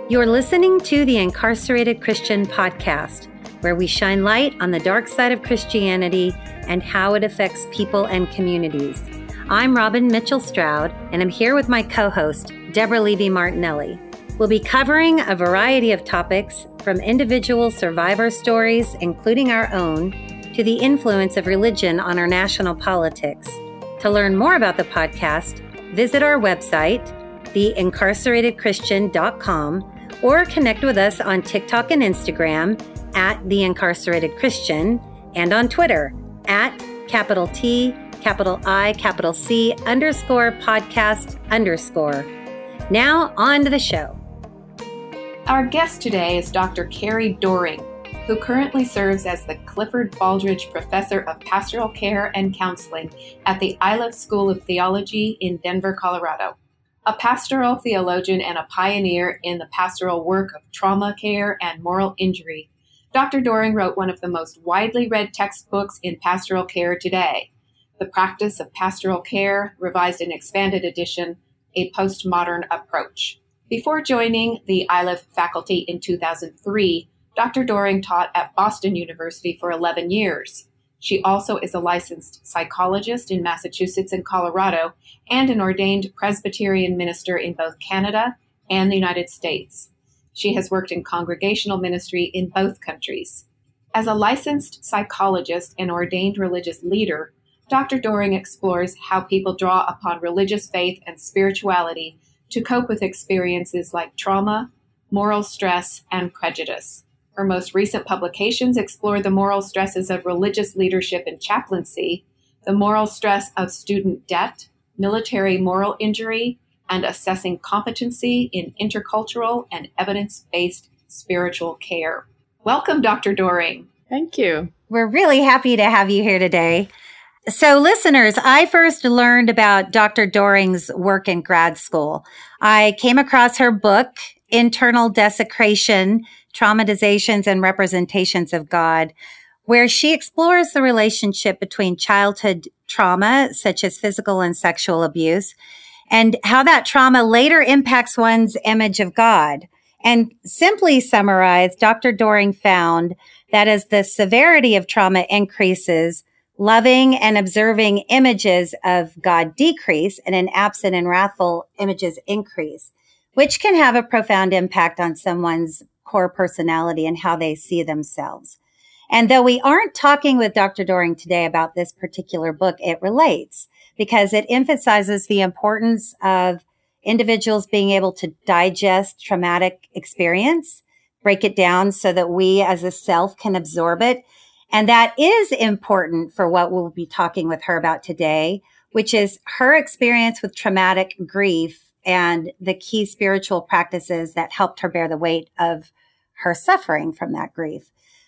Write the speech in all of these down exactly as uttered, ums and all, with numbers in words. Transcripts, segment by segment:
You're listening to the Incarcerated Christian Podcast, where we shine light on the dark side of Christianity and how it affects people and communities. I'm Robin Mitchell Stroud, and I'm here with my co-host, Deborah Levy Martinelli. We'll be covering a variety of topics, from individual survivor stories, including our own, to the influence of religion on our national politics. To learn more about the podcast, visit our website, the incarcerated christian dot com, or connect with us on TikTok and Instagram at The Incarcerated Christian, and on Twitter at capital T, capital I, capital C, underscore podcast underscore. Now on to the show. Our guest today is Doctor Carrie Doering, who currently serves as the Clifford Baldridge Professor of Pastoral Care and Counseling at the Iliff School of Theology in Denver, Colorado. A pastoral theologian and a pioneer in the pastoral work of trauma care and moral injury, Doctor Doering wrote one of the most widely read textbooks in pastoral care today, The Practice of Pastoral Care, Revised and Expanded Edition, A Postmodern Approach. Before joining the Iliff faculty in two thousand three, Doctor Doering taught at Boston University for eleven years. She also is a licensed psychologist in Massachusetts and Colorado, and an ordained Presbyterian minister in both Canada and the United States. She has worked in congregational ministry in both countries. As a licensed psychologist and ordained religious leader, Doctor Doering explores how people draw upon religious faith and spirituality to cope with experiences like trauma, moral stress, and prejudice. Her most recent publications explore the moral stresses of religious leadership and chaplaincy, the moral stress of student debt, military moral injury, and assessing competency in intercultural and evidence-based spiritual care. Welcome, Doctor Doering. Thank you. We're really happy to have you here today. So listeners, I first learned about Doctor Doering's work in grad school. I came across her book, Internal Desecration, Traumatizations and Representations of God, where she explores the relationship between childhood trauma, such as physical and sexual abuse, and how that trauma later impacts one's image of God. And simply summarized, Doctor Doering found that as the severity of trauma increases, loving and observing images of God decrease, and an absent and wrathful images increase, which can have a profound impact on someone's core personality and how they see themselves. And though we aren't talking with Doctor Doering today about this particular book, it relates because it emphasizes the importance of individuals being able to digest traumatic experience, break it down so that we as a self can absorb it. And that is important for what we'll be talking with her about today, which is her experience with traumatic grief and the key spiritual practices that helped her bear the weight of her suffering from that grief.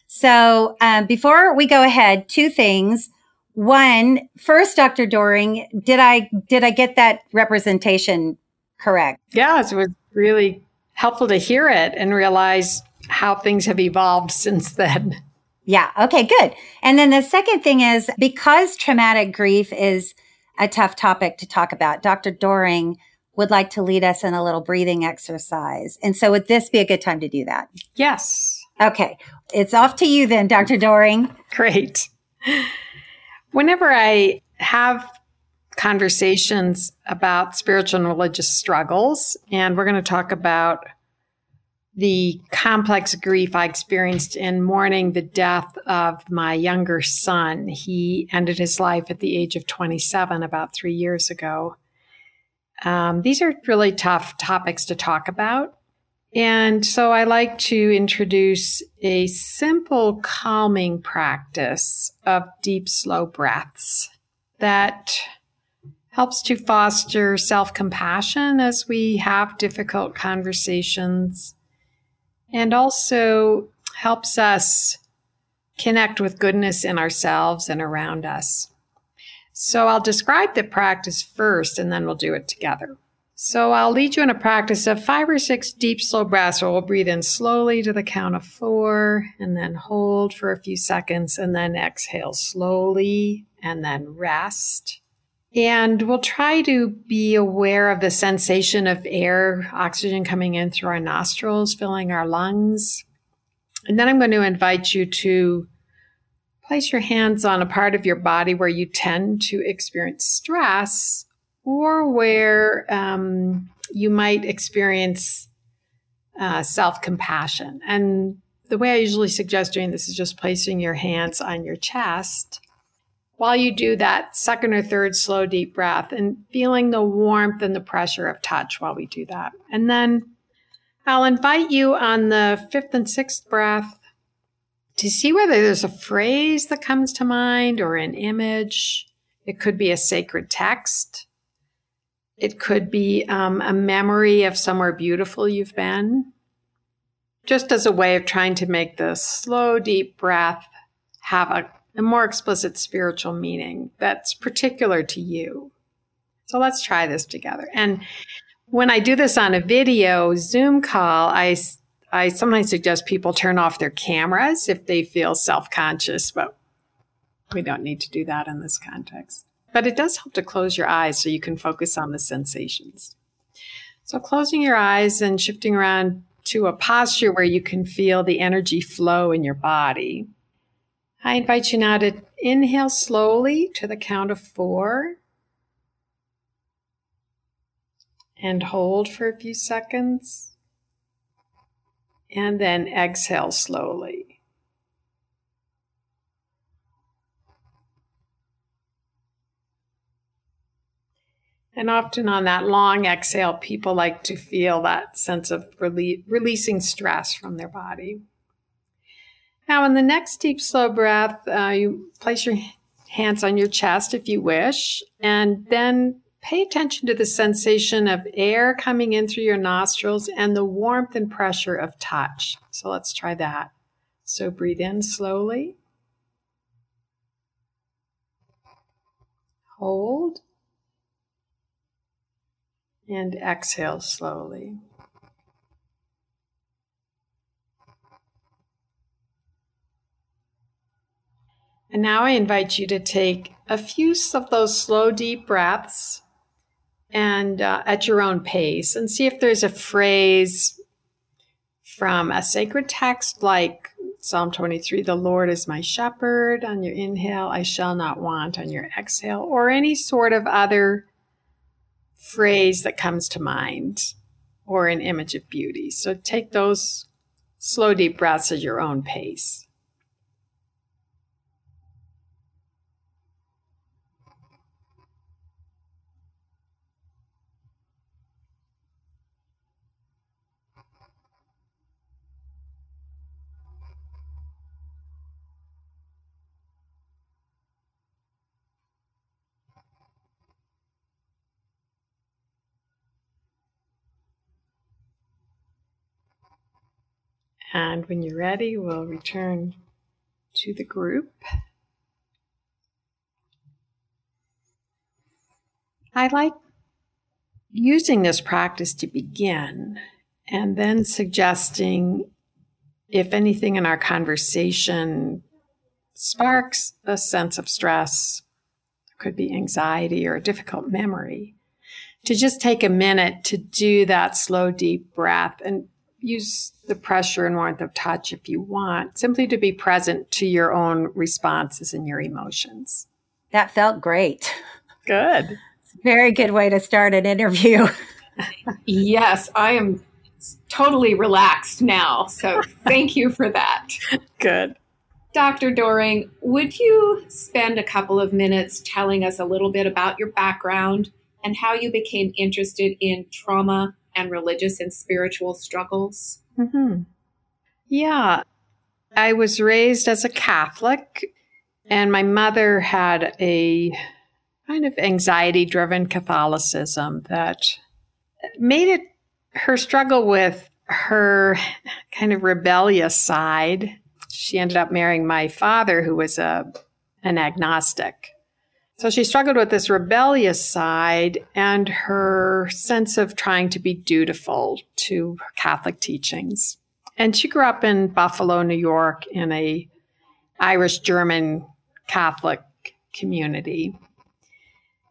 So um, before we go ahead, two things. One, first, Doctor Doering, did I did I get that representation correct? Yes, it was really helpful to hear it and realize how things have evolved since then. Yeah. Okay, good. And then the second thing is, because traumatic grief is a tough topic to talk about, Doctor Doering would like to lead us in a little breathing exercise. And so would this be a good time to do that? Yes. Okay. It's off to you then, Doctor Doering. Great. Whenever I have conversations about spiritual and religious struggles, and we're going to talk about the complex grief I experienced in mourning the death of my younger son. He ended his life at the age of twenty-seven about three years ago. Um, these are really tough topics to talk about. And so I like to introduce a simple calming practice of deep, slow breaths that helps to foster self-compassion as we have difficult conversations, and also helps us connect with goodness in ourselves and around us. So I'll describe the practice first, and then we'll do it together. So I'll lead you in a practice of five or six deep, slow breaths, where we'll breathe in slowly to the count of four, and then hold for a few seconds, and then exhale slowly, and then rest. And we'll try to be aware of the sensation of air, oxygen coming in through our nostrils, filling our lungs. And then I'm going to invite you to place your hands on a part of your body where you tend to experience stress, or where um, you might experience uh, self-compassion. And the way I usually suggest doing this is just placing your hands on your chest while you do that second or third slow, deep breath, and feeling the warmth and the pressure of touch while we do that. And then I'll invite you on the fifth and sixth breath to see whether there's a phrase that comes to mind or an image. It could be a sacred text. It could be um, a memory of somewhere beautiful you've been, just as a way of trying to make the slow, deep breath have a, a more explicit spiritual meaning that's particular to you. So let's try this together. And when I do this on a video Zoom call, I I sometimes suggest people turn off their cameras if they feel self-conscious, but we don't need to do that in this context. But it does help to close your eyes so you can focus on the sensations. So closing your eyes and shifting around to a posture where you can feel the energy flow in your body. I invite you now to inhale slowly to the count of four and hold for a few seconds. And then exhale slowly. And often on that long exhale, people like to feel that sense of rele- releasing stress from their body. Now, in the next deep, slow breath, uh, you place your hands on your chest if you wish, and then pay attention to the sensation of air coming in through your nostrils and the warmth and pressure of touch. So let's try that. So breathe in slowly. Hold. And exhale slowly. And now I invite you to take a few of those slow, deep breaths and uh, at your own pace, and see if there's a phrase from a sacred text like Psalm twenty-three, the Lord is my shepherd, on your inhale, I shall not want, on your exhale, or any sort of other phrase that comes to mind, or an image of beauty. So take those slow, deep breaths at your own pace. And when you're ready, we'll return to the group. I like using this practice to begin, and then suggesting if anything in our conversation sparks a sense of stress, it could be anxiety or a difficult memory, to just take a minute to do that slow, deep breath and use the pressure and warmth of touch if you want, simply to be present to your own responses and your emotions. That felt great. Good. Very good way to start an interview. Yes, I am totally relaxed now. So thank you for that. Good. Doctor Doering, would you spend a couple of minutes telling us a little bit about your background and how you became interested in trauma and religious and spiritual struggles? Mm-hmm. Yeah, I was raised as a Catholic, and my mother had a kind of anxiety-driven Catholicism that made it her struggle with her kind of rebellious side. She ended up marrying my father, who was a an agnostic. So she struggled with this rebellious side and her sense of trying to be dutiful to Catholic teachings. And she grew up in Buffalo, New York, in a Irish-German Catholic community.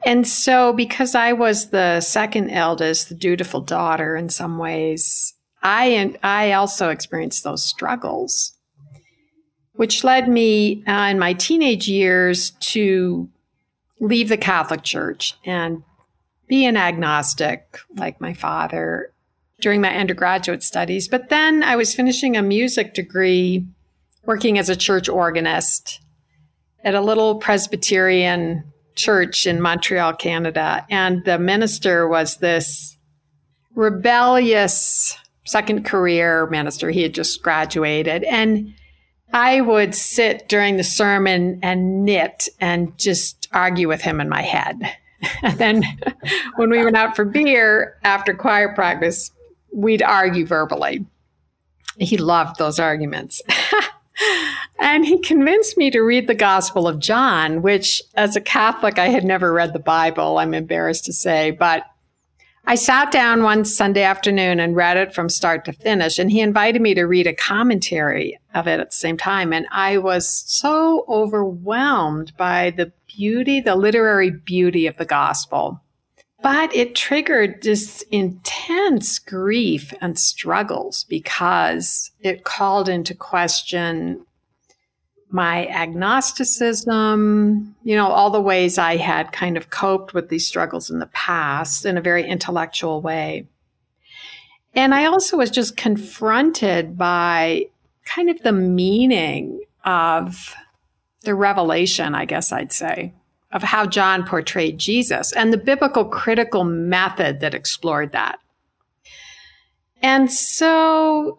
And so because I was the second eldest, the dutiful daughter in some ways, I and I also experienced those struggles, which led me uh, in my teenage years to leave the Catholic Church and be an agnostic like my father during my undergraduate studies. But then I was finishing a music degree working as a church organist at a little Presbyterian church in Montreal, Canada. And the minister was this rebellious second career minister. He had just graduated. And I would sit during the sermon and knit and just argue with him in my head. And then when we went out for beer after choir practice, we'd argue verbally. He loved those arguments. And he convinced me to read the Gospel of John, which as a Catholic, I had never read the Bible, I'm embarrassed to say. But I sat down one Sunday afternoon and read it from start to finish. And he invited me to read a commentary of it at the same time. And I was so overwhelmed by the beauty, the literary beauty of the Gospel. But it triggered this intense grief and struggles because it called into question my agnosticism, you know, all the ways I had kind of coped with these struggles in the past in a very intellectual way. And I also was just confronted by kind of the meaning of the revelation, I guess I'd say, of how John portrayed Jesus and the biblical critical method that explored that. And so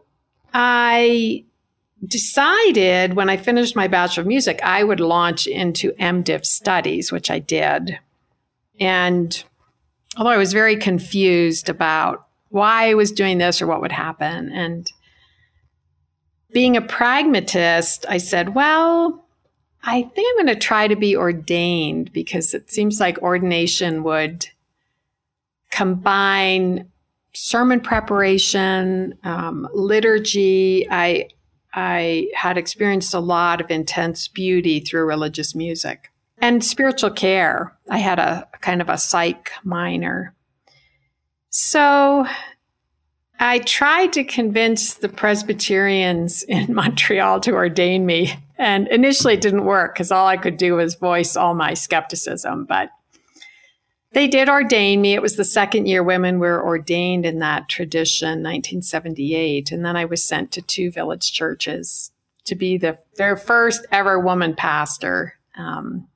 I decided when I finished my Bachelor of Music, I would launch into MDiv studies, which I did. And although I was very confused about why I was doing this or what would happen, and being a pragmatist, I said, well, I think I'm going to try to be ordained because it seems like ordination would combine sermon preparation, um, liturgy. I I had experienced a lot of intense beauty through religious music and spiritual care. I had a kind of a psych minor. So I tried to convince the Presbyterians in Montreal to ordain me. And initially it didn't work because all I could do was voice all my skepticism. But they did ordain me. It was the second year women were ordained in that tradition, nineteen seventy-eight. And then I was sent to two village churches to be the their first ever woman pastor. Um,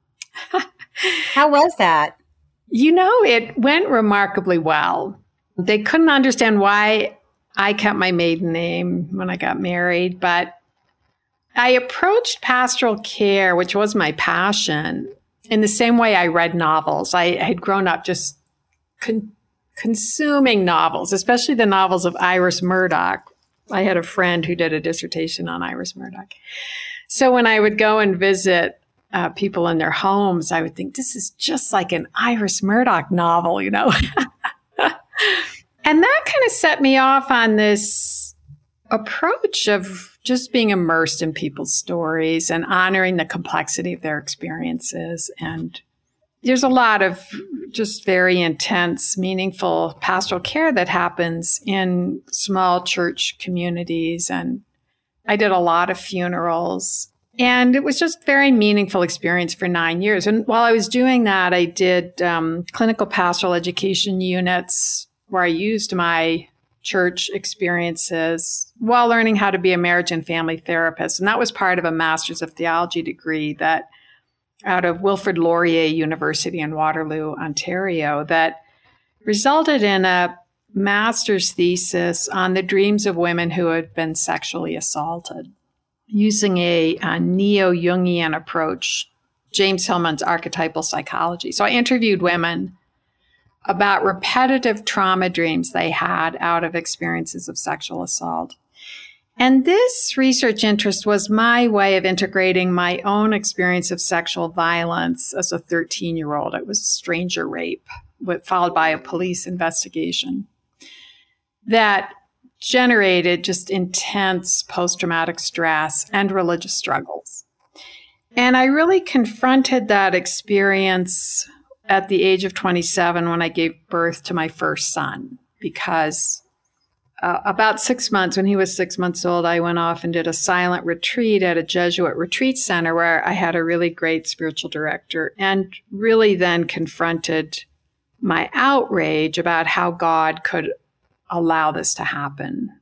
How was that? You know, it went remarkably well. They couldn't understand why I kept my maiden name when I got married, but I approached pastoral care, which was my passion, in the same way I read novels. I had grown up just con- consuming novels, especially the novels of Iris Murdoch. I had a friend who did a dissertation on Iris Murdoch. So when I would go and visit uh, people in their homes, I would think, this is just like an Iris Murdoch novel, you know? And that kind of set me off on this approach of just being immersed in people's stories and honoring the complexity of their experiences. And there's a lot of just very intense, meaningful pastoral care that happens in small church communities. And I did a lot of funerals. And it was just a very meaningful experience for nine years. And while I was doing that, I did um, clinical pastoral education units where I used my church experiences while learning how to be a marriage and family therapist. And that was part of a Master's of Theology degree that out of Wilfrid Laurier University in Waterloo, Ontario, that resulted in a master's thesis on the dreams of women who had been sexually assaulted using a, a neo-Jungian approach, James Hillman's archetypal psychology. So I interviewed women about repetitive trauma dreams they had out of experiences of sexual assault. And this research interest was my way of integrating my own experience of sexual violence as a thirteen-year-old. It was stranger rape, followed by a police investigation that generated just intense post-traumatic stress and religious struggles. And I really confronted that experience at the age of twenty-seven when I gave birth to my first son, because uh, about six months, when he was six months old, I went off and did a silent retreat at a Jesuit retreat center where I had a really great spiritual director, and really then confronted my outrage about how God could allow this to happen.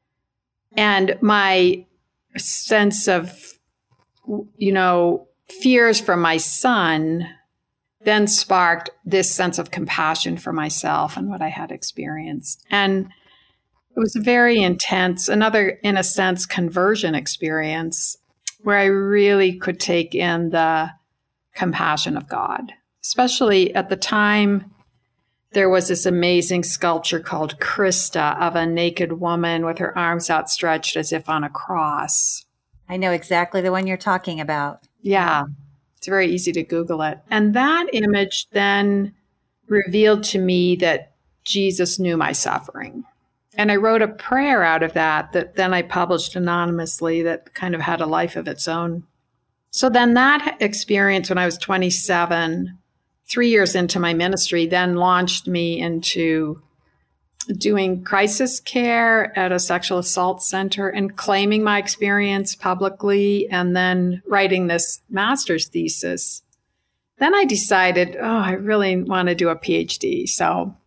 And my sense of, you know, fears for my son then sparked this sense of compassion for myself and what I had experienced. And it was a very intense, another, in a sense, conversion experience where I really could take in the compassion of God. Especially at the time, there was this amazing sculpture called Christa of a naked woman with her arms outstretched as if on a cross. I know exactly the one you're talking about. Yeah, it's very easy to Google it. And that image then revealed to me that Jesus knew my suffering. And I wrote a prayer out of that that then I published anonymously that kind of had a life of its own. So then that experience when I was twenty-seven, three years into my ministry, then launched me into doing crisis care at a sexual assault center and claiming my experience publicly, and then writing this master's thesis. Then I decided, oh, I really want to do a PhD. So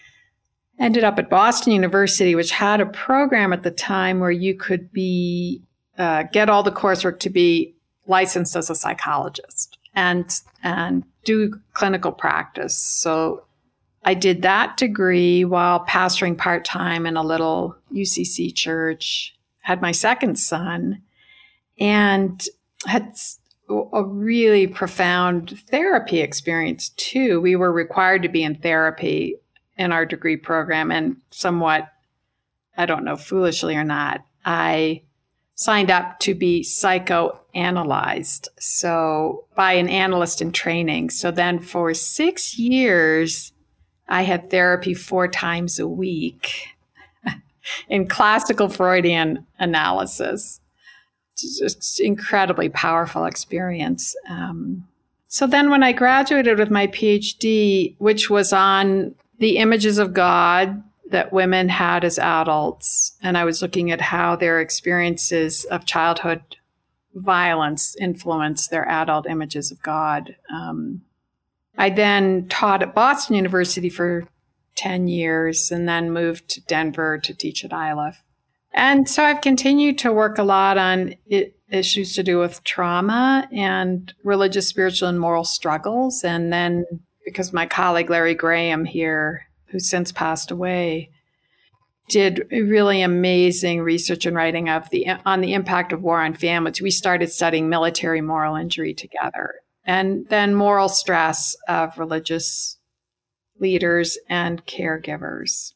ended up at Boston University, which had a program at the time where you could be uh, get all the coursework to be licensed as a psychologist and and do clinical practice. So I did that degree while pastoring part-time in a little U C C church, had my second son, and had a really profound therapy experience too. We were required to be in therapy in our degree program, and somewhat, I don't know, foolishly or not, I signed up to be psychoanalyzed, so by an analyst in training. So then for six years, I had therapy four times a week in classical Freudian analysis. Just incredibly powerful experience. Um, so then when I graduated with my PhD, which was on the images of God that women had as adults, and I was looking at how their experiences of childhood violence influenced their adult images of God. Um, I then taught at Boston University for ten years and then moved to Denver to teach at I L F. And so I've continued to work a lot on it, issues to do with trauma and religious, spiritual, and moral struggles. And then because my colleague Larry Graham here, who's since passed away, did really amazing research and writing of the on the impact of war on families, we started studying military moral injury together, and then moral stress of religious leaders and caregivers.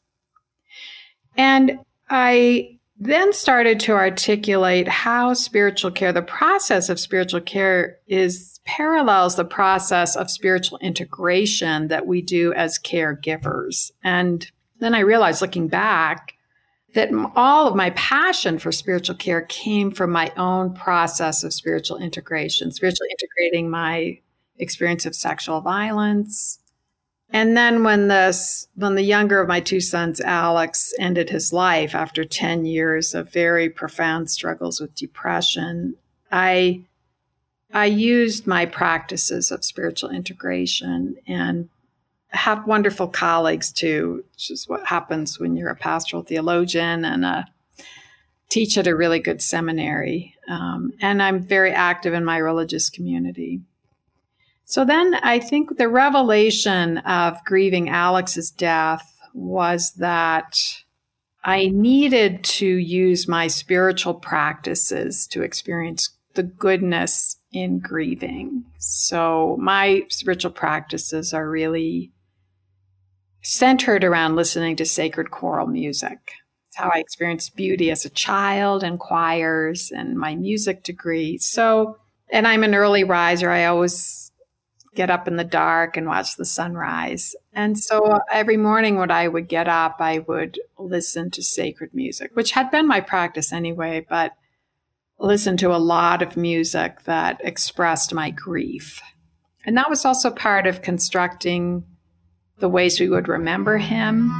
And I then started to articulate how spiritual care, the process of spiritual care, is parallels the process of spiritual integration that we do as caregivers. And then I realized, looking back, that all of my passion for spiritual care came from my own process of spiritual integration, spiritually integrating my experience of sexual violence. And then when this, when the younger of my two sons, Alex, ended his life after ten years of very profound struggles with depression, I I used my practices of spiritual integration and have wonderful colleagues too, which is what happens when you're a pastoral theologian and a teach at a really good seminary. Um, and I'm very active in my religious community. So then I think the revelation of grieving Alex's death was that I needed to use my spiritual practices to experience the goodness in grieving. So my spiritual practices are really centered around listening to sacred choral music. It's how I experienced beauty as a child and choirs and my music degree. So, and I'm an early riser. I always get up in the dark and watch the sunrise. And so every morning when I would get up, I would listen to sacred music, which had been my practice anyway, but listen to a lot of music that expressed my grief And that was also part of constructing the ways we would remember him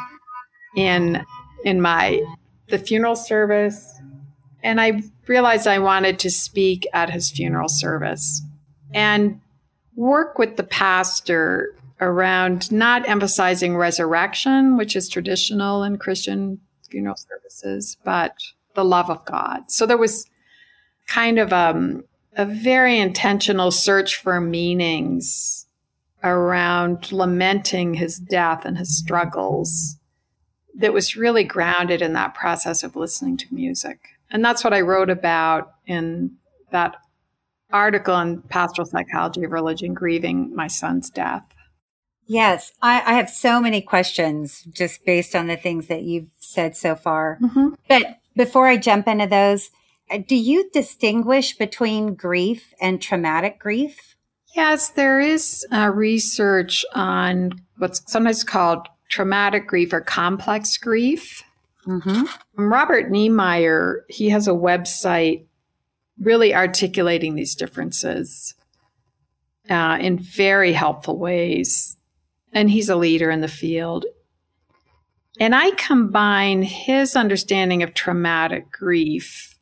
in in my the funeral service. And I realized I wanted to speak at his funeral service and work with the pastor around not emphasizing resurrection, which is traditional in Christian funeral services, but the love of God. So there was kind of um, a very intentional search for meanings around lamenting his death and his struggles that was really grounded in that process of listening to music. And that's what I wrote about in that article on Pastoral Psychology of Religion, Grieving My Son's Death. Yes, I, I have so many questions just based on the things that you've said so far. Mm-hmm. But before I jump into those, do you distinguish between grief and traumatic grief? Yes, there is uh, research on what's sometimes called traumatic grief or complex grief. Mm-hmm. Robert Niemeyer, he has a website really articulating these differences uh, in very helpful ways. And he's a leader in the field. And I combine his understanding of traumatic grief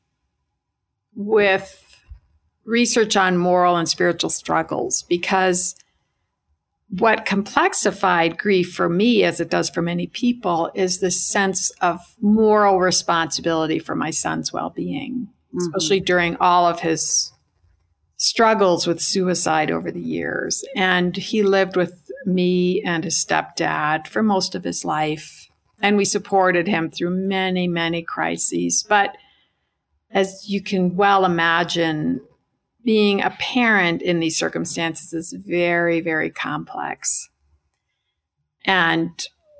with research on moral and spiritual struggles, because what complexified grief for me, as it does for many people, is this sense of moral responsibility for my son's well-being, mm-hmm. especially during all of his struggles with suicide over the years. And he lived with me and his stepdad for most of his life, and we supported him through many, many crises. But as you can well imagine, being a parent in these circumstances is very, very complex. And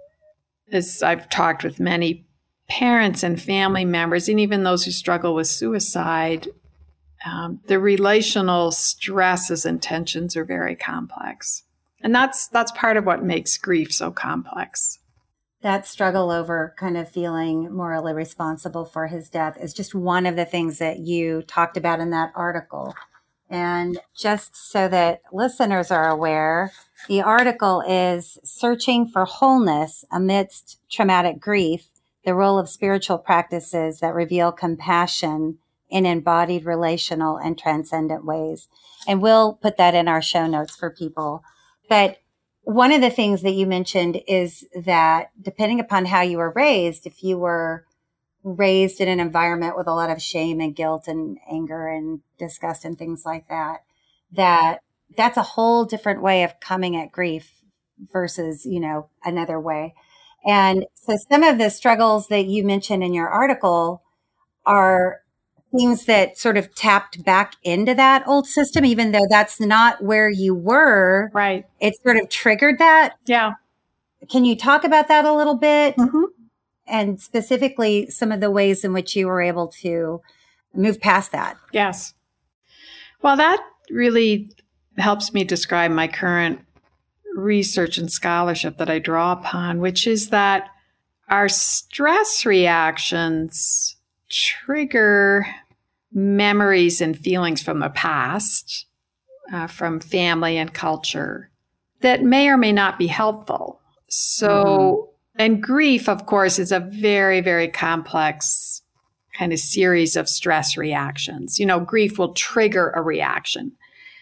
as I've talked with many parents and family members, and even those who struggle with suicide, um, the relational stresses and tensions are very complex. And that's that's part of what makes grief so complex. That struggle over kind of feeling morally responsible for his death is just one of the things that you talked about in that article. And just so that listeners are aware, the article is Searching for Wholeness Amidst Traumatic Grief, the Role of Spiritual Practices That Reveal Compassion in Embodied Relational and Transcendent Ways. And we'll put that in our show notes for people. But one of the things that you mentioned is that depending upon how you were raised, if you were raised in an environment with a lot of shame and guilt and anger and disgust and things like that, that that's a whole different way of coming at grief versus, you know, another way. And so some of the struggles that you mentioned in your article are things that sort of tapped back into that old system, even though that's not where you were. Right. It sort of triggered that. Yeah. Can you talk about that a little bit? Mm-hmm. And specifically some of the ways in which you were able to move past that? Yes. Well, that really helps me describe my current research and scholarship that I draw upon, which is that our stress reactions trigger memories and feelings from the past, uh, from family and culture, that may or may not be helpful. So, mm-hmm. And grief, of course, is a very, very complex kind of series of stress reactions. You know, grief will trigger a reaction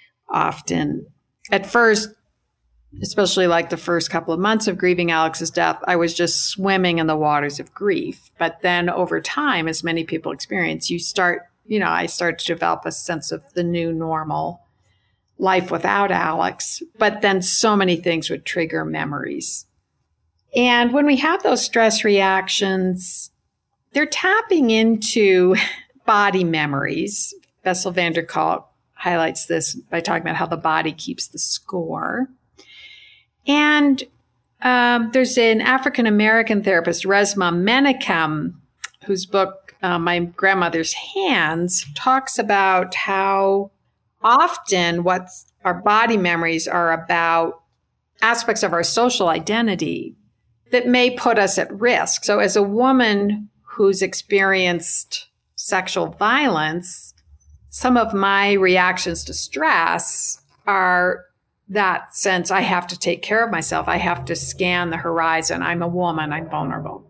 often. At first, especially like the first couple of months of grieving Alex's death, I was just swimming in the waters of grief. But then over time, as many people experience, you start, you know, I start to develop a sense of the new normal life without Alex. But then so many things would trigger memories. And when we have those stress reactions, they're tapping into body memories. Bessel van der Kolk highlights this by talking about how the body keeps the score. And um, there's an African-American therapist, Resmaa Menakem, whose book, uh, My Grandmother's Hands, talks about how often what our body memories are about aspects of our social identity that may put us at risk. So as a woman who's experienced sexual violence, some of my reactions to stress are that sense, I have to take care of myself. I have to scan the horizon. I'm a woman. I'm vulnerable.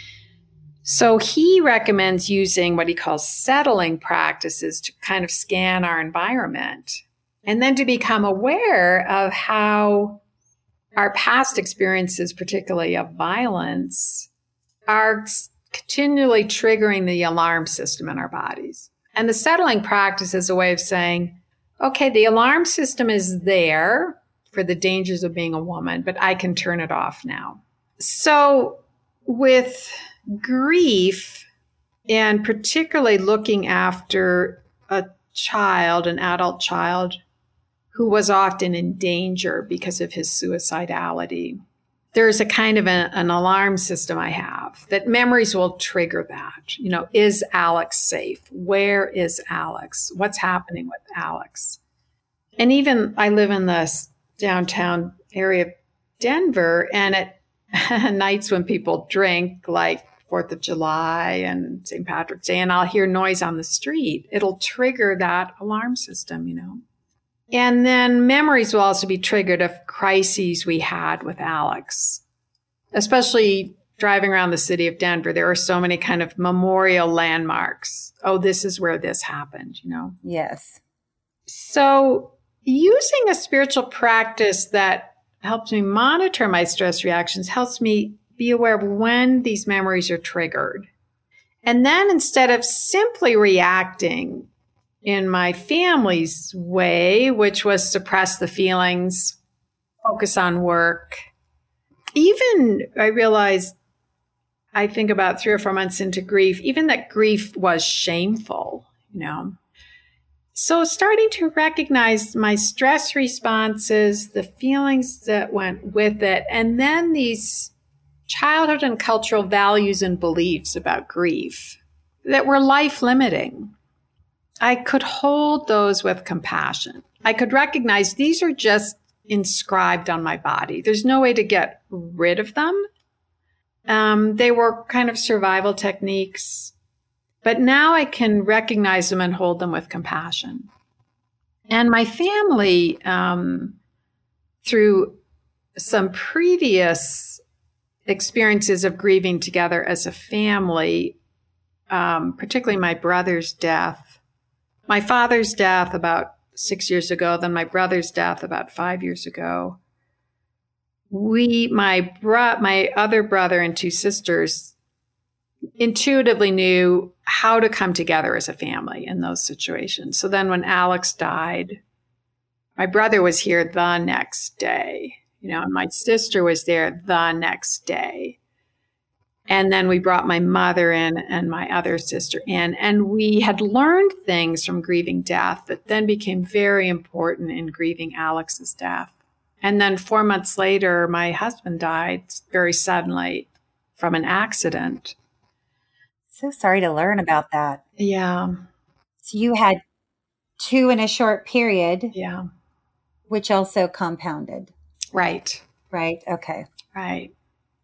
So he recommends using what he calls settling practices to kind of scan our environment and then to become aware of how our past experiences, particularly of violence, are continually triggering the alarm system in our bodies. And the settling practice is a way of saying, okay, the alarm system is there for the dangers of being a woman, but I can turn it off now. So with grief, and particularly looking after a child, an adult child, who was often in danger because of his suicidality, there's a kind of a, an alarm system I have that memories will trigger that. You know, is Alex safe? Where is Alex? What's happening with Alex? And even I live in the downtown area of Denver, and at nights when people drink, like fourth of July and Saint Patrick's Day, and I'll hear noise on the street, it'll trigger that alarm system, you know. And then memories will also be triggered of crises we had with Alex, especially driving around the city of Denver. There are so many kind of memorial landmarks. Oh, this is where this happened, you know? Yes. So using a spiritual practice that helps me monitor my stress reactions helps me be aware of when these memories are triggered. And then instead of simply reacting in my family's way, which was suppress the feelings, focus on work. Even I realized, I think about three or four months into grief, even that grief was shameful, you know. So starting to recognize my stress responses, the feelings that went with it, and then these childhood and cultural values and beliefs about grief that were life-limiting. I could hold those with compassion. I could recognize these are just inscribed on my body. There's no way to get rid of them. Um, they were kind of survival techniques, but now I can recognize them and hold them with compassion. And my family, um, through some previous experiences of grieving together as a family, um, particularly my brother's death, my father's death about six years ago, then my brother's death about five years ago. We, my bro- my other brother and two sisters, intuitively knew how to come together as a family in those situations. So then when Alex died, my brother was here the next day, you know, and my sister was there the next day. And then we brought my mother in and my other sister in, and we had learned things from grieving death that then became very important in grieving Alex's death. And then four months later, my husband died very suddenly from an accident. So sorry to learn about that. Yeah. So you had two in a short period. Yeah. Which also compounded. Right. Right. Okay. Right.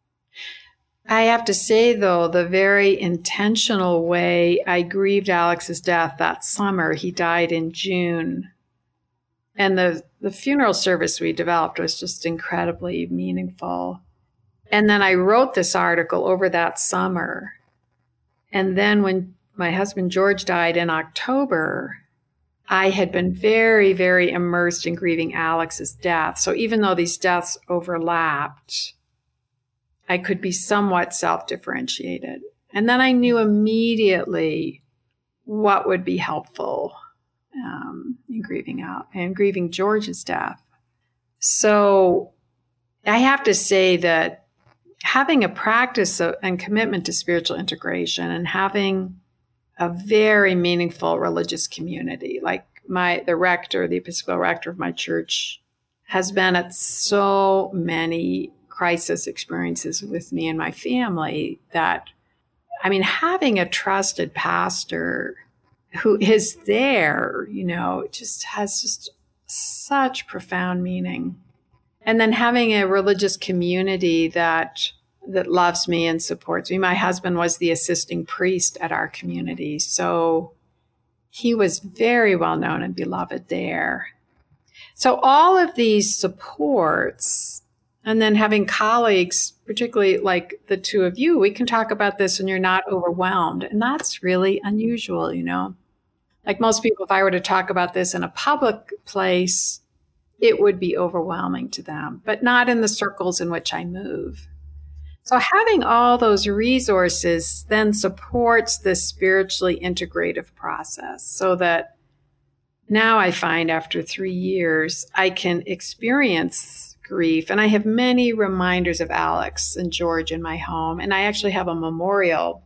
I have to say, though, the very intentional way I grieved Alex's death that summer, he died in June. And the, the funeral service we developed was just incredibly meaningful. And then I wrote this article over that summer. And then when my husband George died in October, I had been very, very immersed in grieving Alex's death. So even though these deaths overlapped, I could be somewhat self-differentiated. And then I knew immediately what would be helpful um, in grieving out and grieving George's death. So I have to say that having a practice of, and commitment to spiritual integration and having a very meaningful religious community, like my the rector, the Episcopal rector of my church, has been at so many crisis experiences with me and my family that, I mean, having a trusted pastor who is there, you know, it just has just such profound meaning. And then having a religious community that that loves me and supports me. My husband was the assisting priest at our community, so he was very well known and beloved there. So all of these supports, and then having colleagues, particularly like the two of you, we can talk about this and you're not overwhelmed. And that's really unusual, you know. Like most people, if I were to talk about this in a public place, it would be overwhelming to them, but not in the circles in which I move. So having all those resources then supports this spiritually integrative process so that now I find after three years, I can experience grief. And I have many reminders of Alex and George in my home. And I actually have a memorial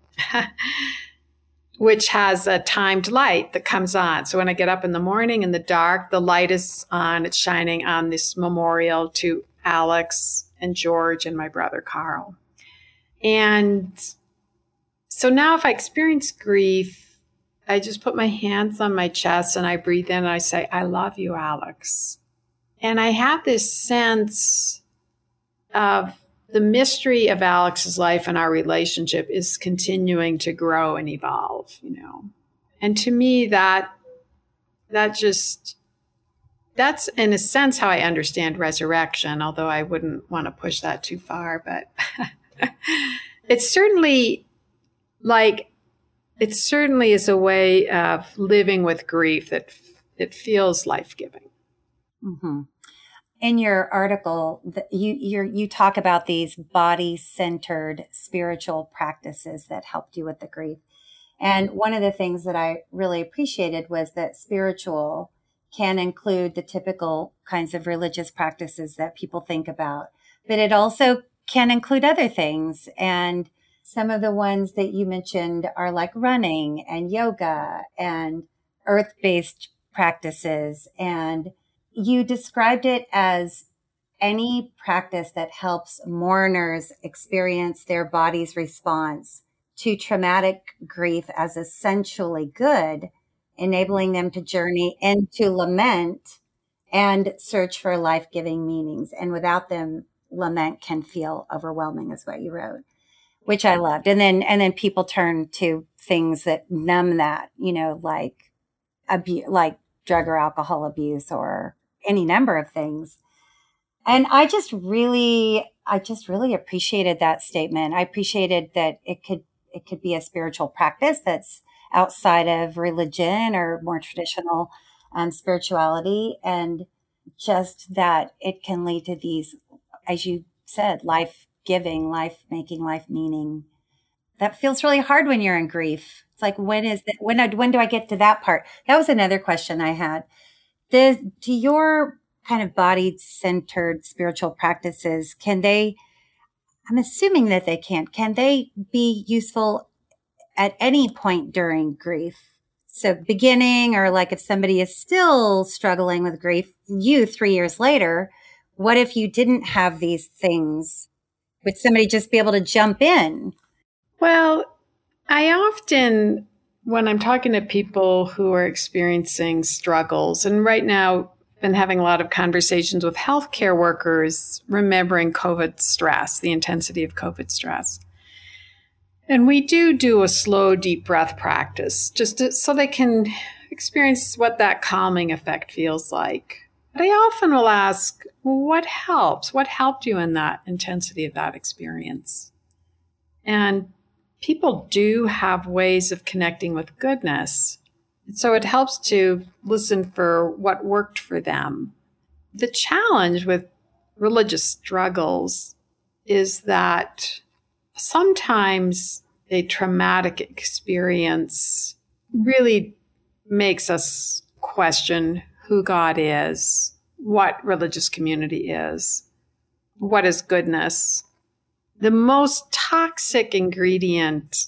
which has a timed light that comes on. So when I get up in the morning in the dark, the light is on, it's shining on this memorial to Alex and George and my brother Carl. And so now if I experience grief, I just put my hands on my chest and I breathe in and I say, I love you, Alex. And I have this sense of the mystery of Alex's life and our relationship is continuing to grow and evolve, you know. And to me, that that just, that's in a sense how I understand resurrection, although I wouldn't want to push that too far. But it's certainly like, it certainly is a way of living with grief that it feels life-giving. Mm-hmm. In your article, you you you talk about these body-centered spiritual practices that helped you with the grief. And one of the things that I really appreciated was that spiritual can include the typical kinds of religious practices that people think about, but it also can include other things. And some of the ones that you mentioned are like running and yoga and earth-based practices. And you described it as any practice that helps mourners experience their body's response to traumatic grief as essentially good, enabling them to journey into lament and search for life-giving meanings. And without them, lament can feel overwhelming, is what you wrote, which I loved. And then, and then people turn to things that numb that, you know, like abu- like drug or alcohol abuse or any number of things. And I just really, I just really appreciated that statement. I appreciated that it could, it could be a spiritual practice that's outside of religion or more traditional um, spirituality. And just that it can lead to these, as you said, life-giving, life-making, life-meaning. That feels really hard when you're in grief. It's like, when is that? When, when do I get to that part? That was another question I had. The, to your kind of body-centered spiritual practices, can they, I'm assuming that they can't, can they be useful at any point during grief? So beginning, or like if somebody is still struggling with grief, you three years later, what if you didn't have these things? Would somebody just be able to jump in? Well, I often, when I'm talking to people who are experiencing struggles, and right now I've been having a lot of conversations with healthcare workers, remembering COVID stress, the intensity of COVID stress. And we do do a slow, deep breath practice, just to, so they can experience what that calming effect feels like. But I often will ask, well, what helps? What helped you in that intensity of that experience? And people do have ways of connecting with goodness. So it helps to listen for what worked for them. The challenge with religious struggles is that sometimes a traumatic experience really makes us question who God is, what religious community is, what is goodness. The most toxic ingredient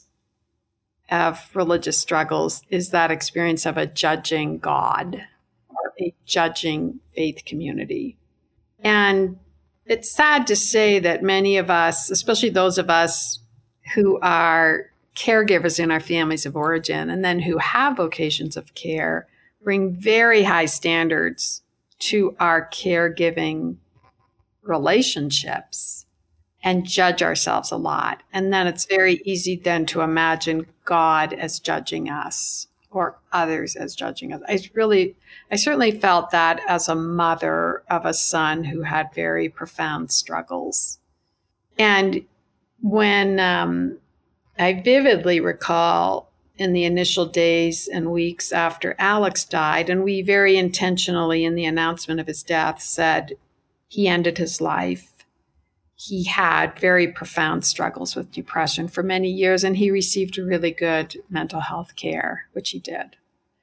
of religious struggles is that experience of a judging God or a judging faith community. And it's sad to say that many of us, especially those of us who are caregivers in our families of origin and then who have vocations of care, bring very high standards to our caregiving relationships and judge ourselves a lot. And then it's very easy then to imagine God as judging us or others as judging us. I really, I certainly felt that as a mother of a son who had very profound struggles. And when um, I vividly recall in the initial days and weeks after Alex died, and we very intentionally in the announcement of his death said he ended his life. He had very profound struggles with depression for many years, and he received really good mental health care, which he did.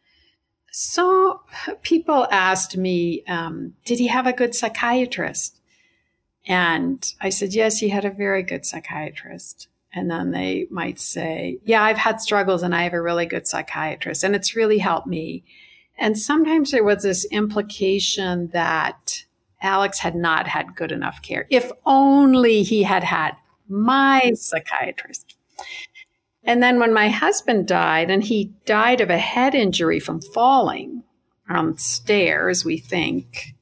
So people asked me, um, did he have a good psychiatrist? And I said, yes, he had a very good psychiatrist. And then they might say, yeah, I've had struggles and I have a really good psychiatrist, and it's really helped me. And sometimes there was this implication that Alex had not had good enough care. If only he had had my psychiatrist. And then when my husband died, and he died of a head injury from falling on stairs, we think,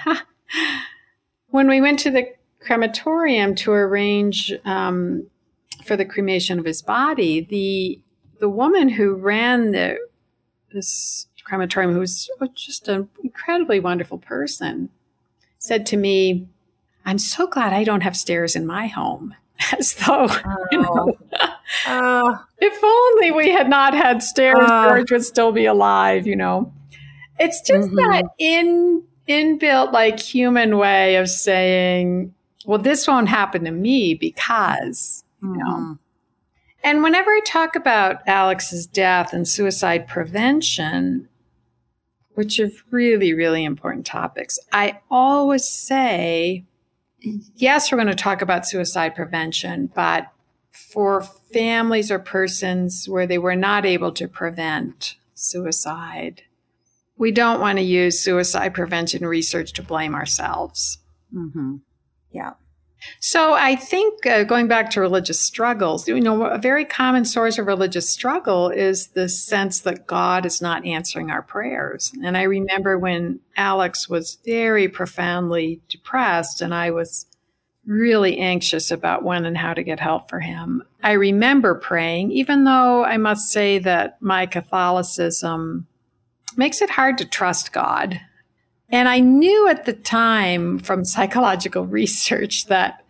when we went to the crematorium to arrange um, for the cremation of his body, the the woman who ran the this crematorium, who was just an incredibly wonderful person, said to me, I'm so glad I don't have stairs in my home. As though, oh. you know, uh, if only we had not had stairs, uh, George would still be alive, you know. It's just mm-hmm. that in, inbuilt, like, human way of saying, well, this won't happen to me because, you mm-hmm. know. And whenever I talk about Alex's death and suicide prevention, which are really, really important topics, I always say, yes, we're going to talk about suicide prevention, but for families or persons where they were not able to prevent suicide, we don't want to use suicide prevention research to blame ourselves. Mm-hmm. Yeah. So I think uh, going back to religious struggles, you know, a very common source of religious struggle is the sense that God is not answering our prayers. And I remember when Alex was very profoundly depressed and I was really anxious about when and how to get help for him, I remember praying, even though I must say that my Catholicism makes it hard to trust God. And I knew at the time from psychological research that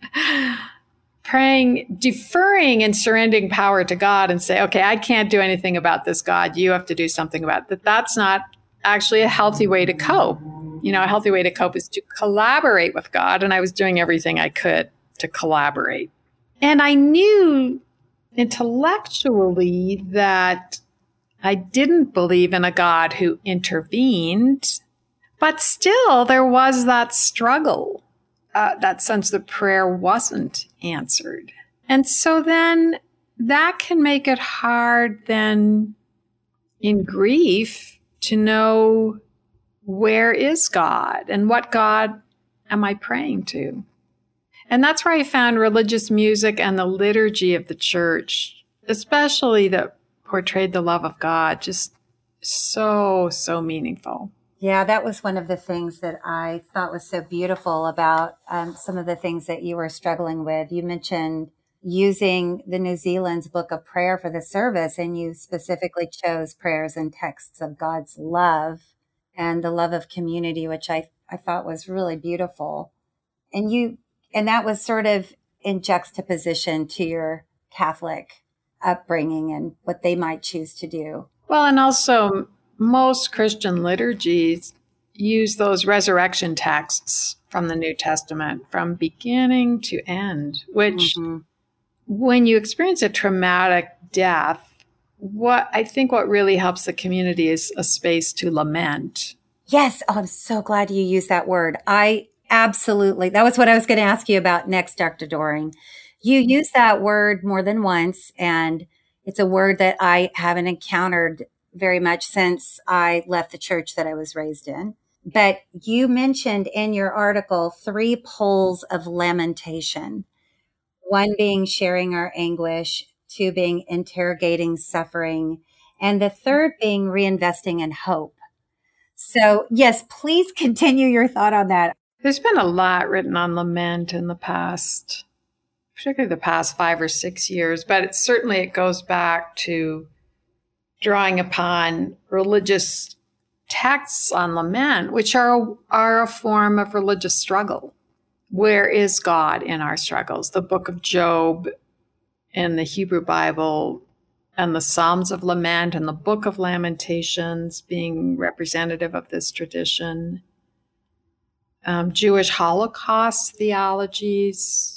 praying, deferring and surrendering power to God and say, okay, I can't do anything about this, God, you have to do something about it, that that's not actually a healthy way to cope. You know, a healthy way to cope is to collaborate with God. And I was doing everything I could to collaborate. And I knew intellectually that I didn't believe in a God who intervened. But still, there was that struggle, uh, that sense that prayer wasn't answered. And so then that can make it hard then in grief to know, where is God and what God am I praying to? And that's where I found religious music and the liturgy of the church, especially that portrayed the love of God, just so, so meaningful. Yeah, that was one of the things that I thought was so beautiful about um, some of the things that you were struggling with. You mentioned using the New Zealand's Book of Prayer for the service, and you specifically chose prayers and texts of God's love and the love of community, which I, I thought was really beautiful. And you, and that was sort of in juxtaposition to your Catholic upbringing and what they might choose to do. Well, and also most Christian liturgies use those resurrection texts from the New Testament from beginning to end, which mm-hmm. when you experience a traumatic death, what I think what really helps the community is a space to lament. Yes. Oh, I'm so glad you used that word. I absolutely, that was what I was going to ask you about next, Doctor Doring. You use that word more than once, and it's a word that I haven't encountered very much since I left the church that I was raised in. But you mentioned in your article three poles of lamentation, one being sharing our anguish, two being interrogating suffering, and the third being reinvesting in hope. So yes, please continue your thought on that. There's been a lot written on lament in the past, particularly the past five or six years, but it certainly it goes back to drawing upon religious texts on lament, which are, are a form of religious struggle. Where is God in our struggles? The book of Job in the Hebrew Bible and the Psalms of Lament and the book of Lamentations being representative of this tradition. Um, Jewish Holocaust theologies,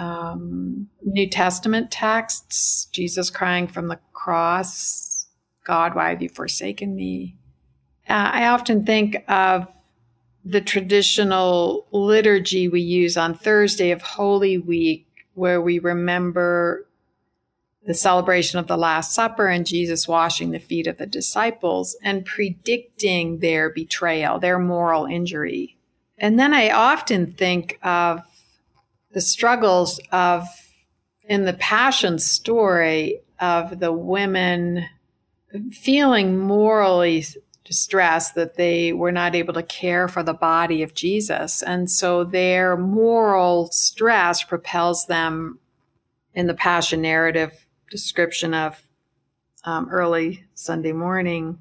um, New Testament texts, Jesus crying from the cross, God, why have you forsaken me? Uh, I often think of the traditional liturgy we use on Thursday of Holy Week, where we remember the celebration of the Last Supper and Jesus washing the feet of the disciples and predicting their betrayal, their moral injury. And then I often think of the struggles of, in the Passion story, of the women feeling morally distressed that they were not able to care for the body of Jesus. And so their moral stress propels them in the Passion narrative description of um, early Sunday morning,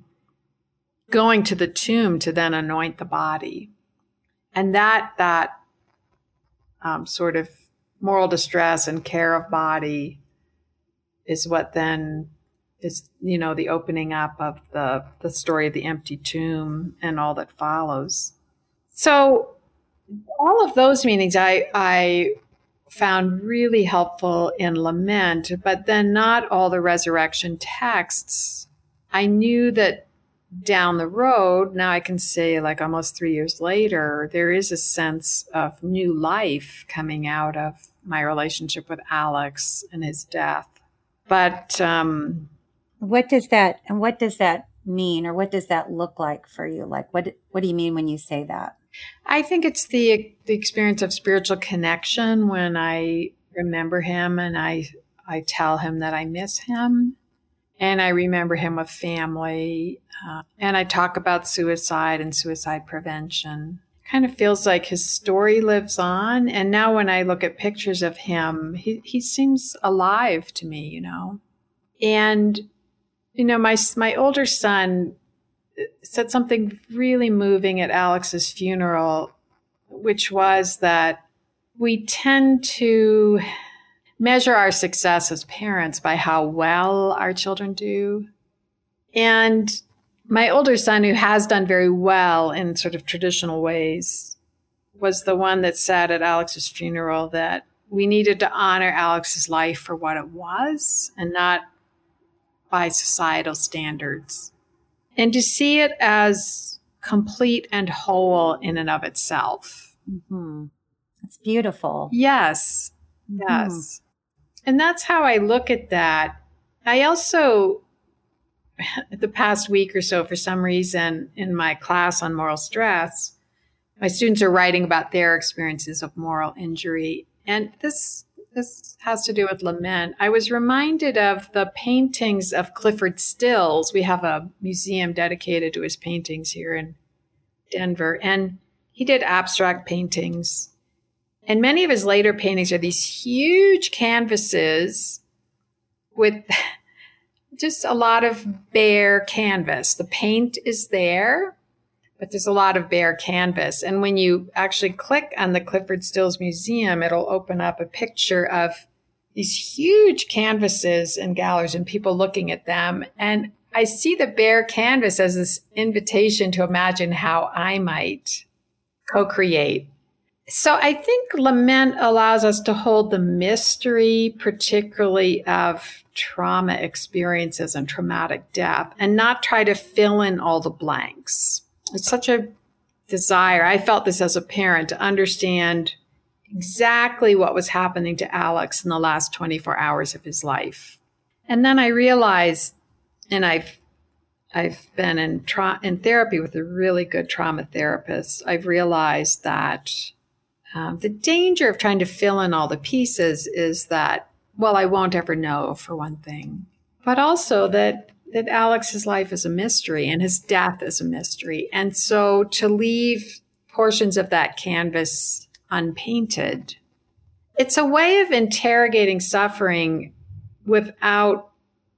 going to the tomb to then anoint the body. And that, that um, sort of moral distress and care of body is what then is, you know, the opening up of the, the story of the empty tomb and all that follows. So all of those meanings I, I found really helpful in lament, but then not all the resurrection texts. I knew that down the road, now I can say like almost three years later, there is a sense of new life coming out of my relationship with Alex and his death. But um, what does that and what does that mean, or what does that look like for you? Like, what what do you mean when you say that? I think it's the the experience of spiritual connection when I remember him and I I tell him that I miss him, and I remember him with family, uh, and I talk about suicide and suicide prevention. Kind of feels like his story lives on, and now when I look at pictures of him, he he seems alive to me, you know. And you know, my my older son said something really moving at Alex's funeral, which was that we tend to measure our success as parents by how well our children do. And my older son, who has done very well in sort of traditional ways, was the one that said at Alex's funeral that we needed to honor Alex's life for what it was and not by societal standards. And to see it as complete and whole in and of itself. Mm-hmm. It's beautiful. Yes. Mm-hmm. Yes. And that's how I look at that. I also, the past week or so, for some reason, in my class on moral stress, my students are writing about their experiences of moral injury. And this This has to do with lament. I was reminded of the paintings of Clyfford Stills. We have a museum dedicated to his paintings here in Denver. And he did abstract paintings. And many of his later paintings are these huge canvases with just a lot of bare canvas. The paint is there, but there's a lot of bare canvas. And when you actually click on the Clyfford Stills Museum, it'll open up a picture of these huge canvases and galleries and people looking at them. And I see the bare canvas as this invitation to imagine how I might co-create. So I think lament allows us to hold the mystery, particularly of trauma experiences and traumatic death, and not try to fill in all the blanks. It's such a desire. I felt this as a parent, to understand exactly what was happening to Alex in the last twenty-four hours of his life. And then I realized, and I've I've been in tra- in therapy with a really good trauma therapist. I've realized that um, the danger of trying to fill in all the pieces is that, well, I won't ever know, for one thing, but also that that Alex's life is a mystery and his death is a mystery. And so to leave portions of that canvas unpainted, it's a way of interrogating suffering without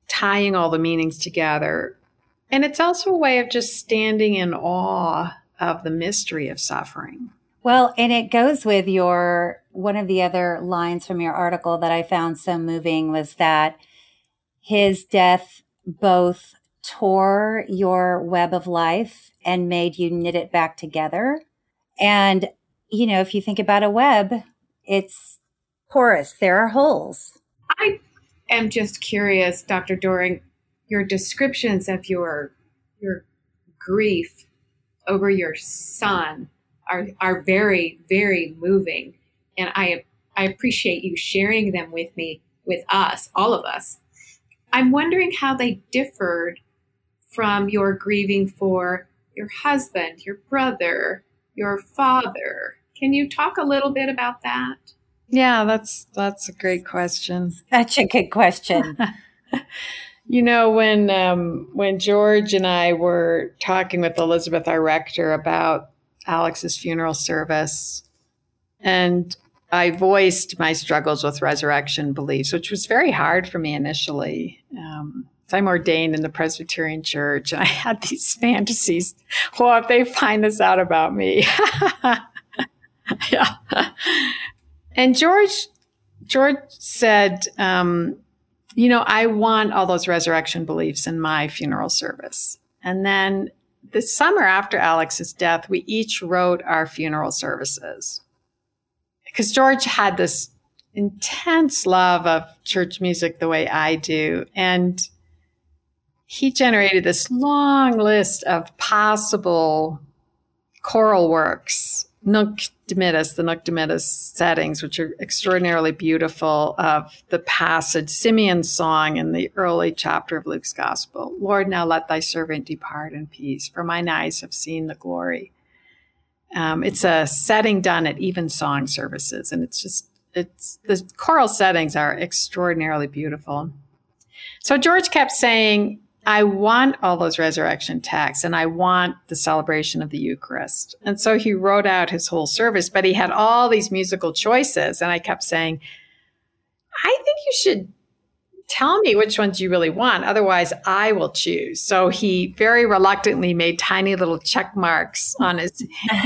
tying all the meanings together. And it's also a way of just standing in awe of the mystery of suffering. Well, and it goes with your, one of the other lines from your article that I found so moving was that his death both tore your web of life and made you knit it back together. And, you know, if you think about a web, it's porous. There are holes. I am just curious, Doctor Doering, your descriptions of your your grief over your son are are very, very moving. And I I appreciate you sharing them with me, with us, all of us. I'm wondering how they differed from your grieving for your husband, your brother, your father. Can you talk a little bit about that? Yeah, that's that's a great question. Such a good question. You know, when um, when George and I were talking with Elizabeth, our rector, about Alex's funeral service, and I voiced my struggles with resurrection beliefs, which was very hard for me initially. Um, I'm ordained in the Presbyterian Church, and I had these fantasies. Well, if they find this out about me. Yeah. And George, George said, um, you know, I want all those resurrection beliefs in my funeral service. And then this summer after Alex's death, we each wrote our funeral services. Because George had this intense love of church music the way I do. And he generated this long list of possible choral works, Nunc Dimittis, the Nunc Dimittis settings, which are extraordinarily beautiful, of the passage, Simeon's song in the early chapter of Luke's Gospel. Lord, now let thy servant depart in peace, for mine eyes have seen the glory. Um, it's a setting done at evensong services, and it's just, it's the choral settings are extraordinarily beautiful. So George kept saying, I want all those resurrection texts, and I want the celebration of the Eucharist. And so he wrote out his whole service, but he had all these musical choices. And I kept saying, I think you should tell me which ones you really want. Otherwise, I will choose. So he very reluctantly made tiny little check marks on his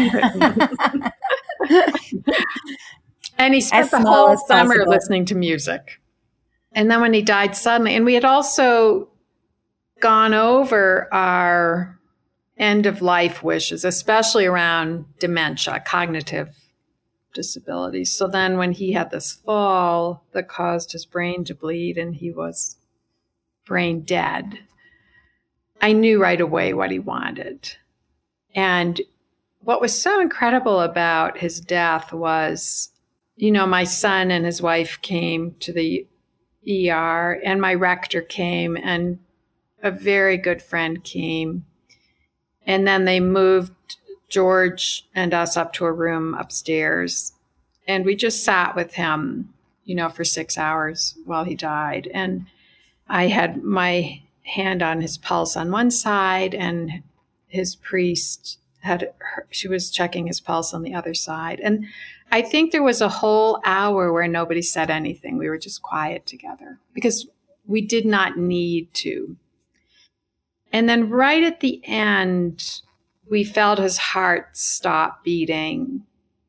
And he spent the whole summer listening to music. And then when he died suddenly, and we had also gone over our end of life wishes, especially around dementia, cognitive disabilities. So then when he had this fall that caused his brain to bleed and he was brain dead, I knew right away what he wanted. And what was so incredible about his death was, you know, my son and his wife came to the E R, and my rector came, and a very good friend came. And then they moved George and us up to a room upstairs. And we just sat with him, you know, for six hours while he died. And I had my hand on his pulse on one side, and his priest had, her, she was checking his pulse on the other side. And I think there was a whole hour where nobody said anything. We were just quiet together because we did not need to. And then right at the end, we felt his heart stop beating.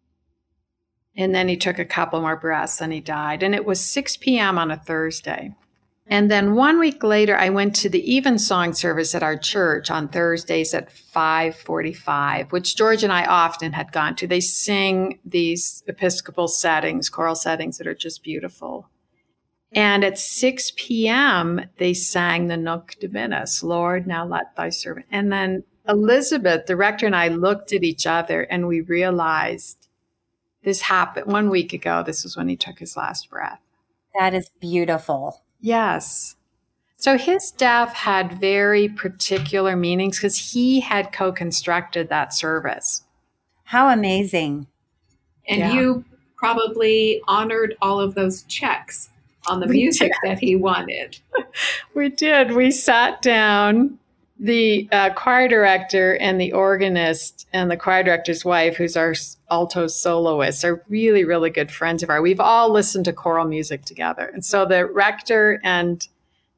And then he took a couple more breaths and he died. And it was six p.m. on a Thursday. And then one week later, I went to the evensong service at our church on Thursdays at five forty-five, which George and I often had gone to. They sing these Episcopal settings, choral settings that are just beautiful. And at six p.m., they sang the Nunc Dimittis, Lord, now let thy servant. And then Elizabeth, the rector, and I looked at each other and we realized this happened one week ago. This was when he took his last breath. That is beautiful. Yes. So his death had very particular meanings because he had co-constructed that service. How amazing. And Yeah. you probably honored all of those checks on the We music did. that he wanted. We did. We sat down, the uh, choir director and the organist and the choir director's wife, who's our alto soloist, are really, really good friends of ours. We've all listened to choral music together. And so the rector and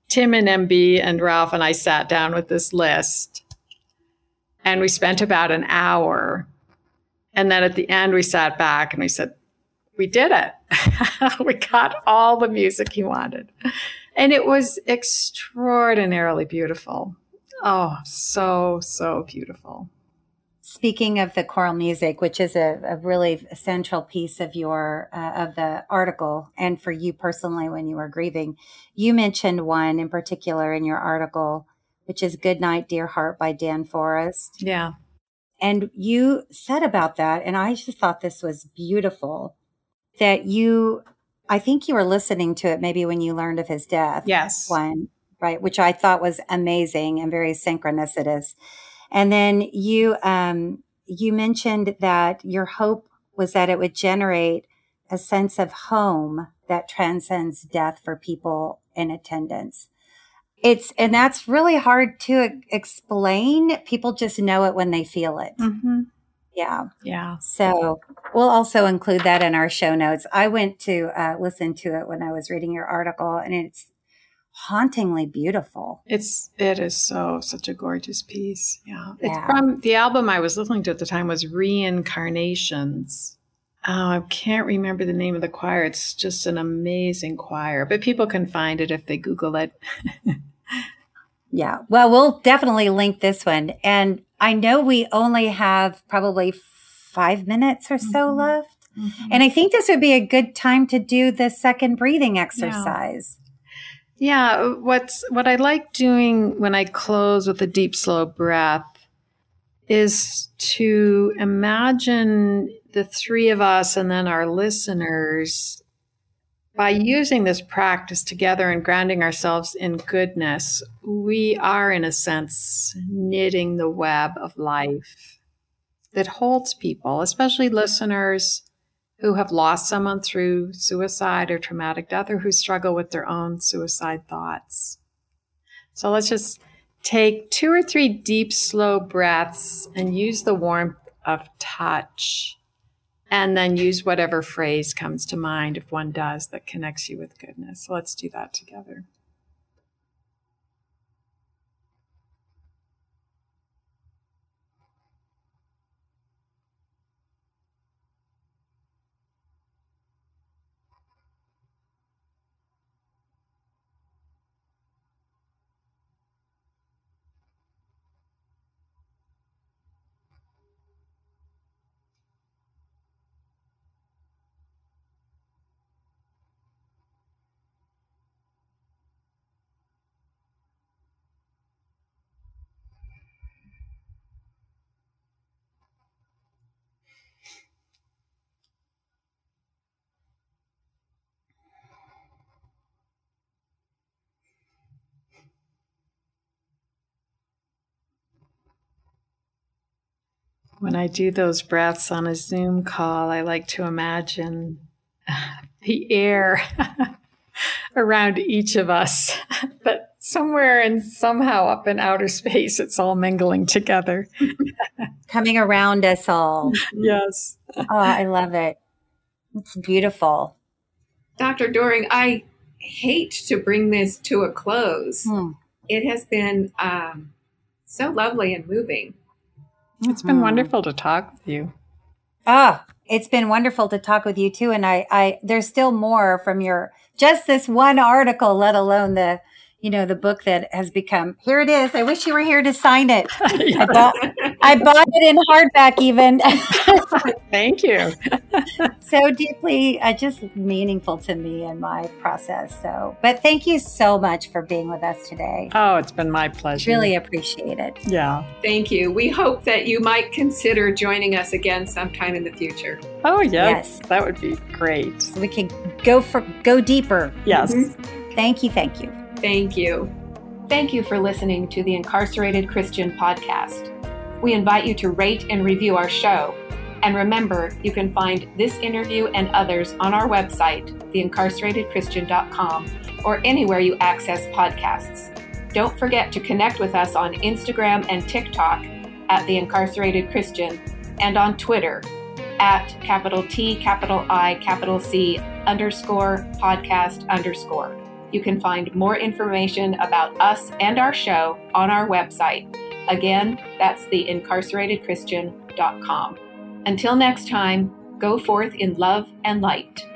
Tim and M B and Ralph and I sat down with this list, and we spent about an hour. And then at the end, we sat back and we said, we did it. We got all the music he wanted. And it was extraordinarily beautiful. Oh, so, so beautiful. Speaking of the choral music, which is a, a really central piece of your uh, of the article, and for you personally when you were grieving, you mentioned one in particular in your article, which is "Good Night, Dear Heart" by Dan Forrest. Yeah. And you said about that, and I just thought this was beautiful, that you, I think you were listening to it maybe when you learned of his death. Yes. One, right, which I thought was amazing and very synchronicitous. And then you um, you mentioned that your hope was that it would generate a sense of home that transcends death for people in attendance. It's and that's really hard to explain. People just know it when they feel it. Mm-hmm. Yeah. Yeah. So we'll also include that in our show notes. I went to uh, listen to it when I was reading your article, and it's hauntingly beautiful. It's, it is so, such a gorgeous piece. Yeah. It's Yeah. from the album I was listening to at the time was Reincarnations. Oh, I can't remember the name of the choir. It's just an amazing choir, but people can find it if they Google it. Yeah. Well, we'll definitely link this one. And I know we only have probably five minutes or so Mm-hmm. left. Mm-hmm. And I think this would be a good time to do the second breathing exercise. Yeah, what's what I like doing when I close with a deep, slow breath is to imagine the three of us and then our listeners, by using this practice together and grounding ourselves in goodness, we are, in a sense, knitting the web of life that holds people, especially listeners who have lost someone through suicide or traumatic death, or who struggle with their own suicide thoughts. So let's just take two or three deep, slow breaths and use the warmth of touch, and then use whatever phrase comes to mind, if one does, that connects you with goodness. So let's do that together. When I do those breaths on a Zoom call, I like to imagine the air around each of us, but somewhere and somehow up in outer space, it's all mingling together. Coming around us all. Yes. Oh, I love it. It's beautiful. Doctor Doering, I hate to bring this to a close. Hmm. It has been um, so lovely and moving. It's been wonderful to talk with you. Ah, it's been wonderful to talk with you too. And I, I, there's still more from your, just this one article, let alone the, you know, the book that has become, here it is. I wish you were here to sign it. I bought, I bought it in hardback even. Thank you. So deeply, uh, just meaningful to me in my process. So, but thank you so much for being with us today. Oh, it's been my pleasure. Really appreciate it. Yeah. Thank you. We hope that you might consider joining us again sometime in the future. Oh, yes. Yes. That would be great. So we can go for, go deeper. Yes. Mhm. Thank you. Thank you. Thank you. Thank you for listening to the Incarcerated Christian podcast. We invite you to rate and review our show. And remember, you can find this interview and others on our website, the incarcerated christian dot com, or anywhere you access podcasts. Don't forget to connect with us on Instagram and TikTok at The Incarcerated Christian, and on Twitter at capital T, capital I, capital C, underscore podcast underscore. You can find more information about us and our show on our website. Again, that's the incarcerated christian dot com. Until next time, go forth in love and light.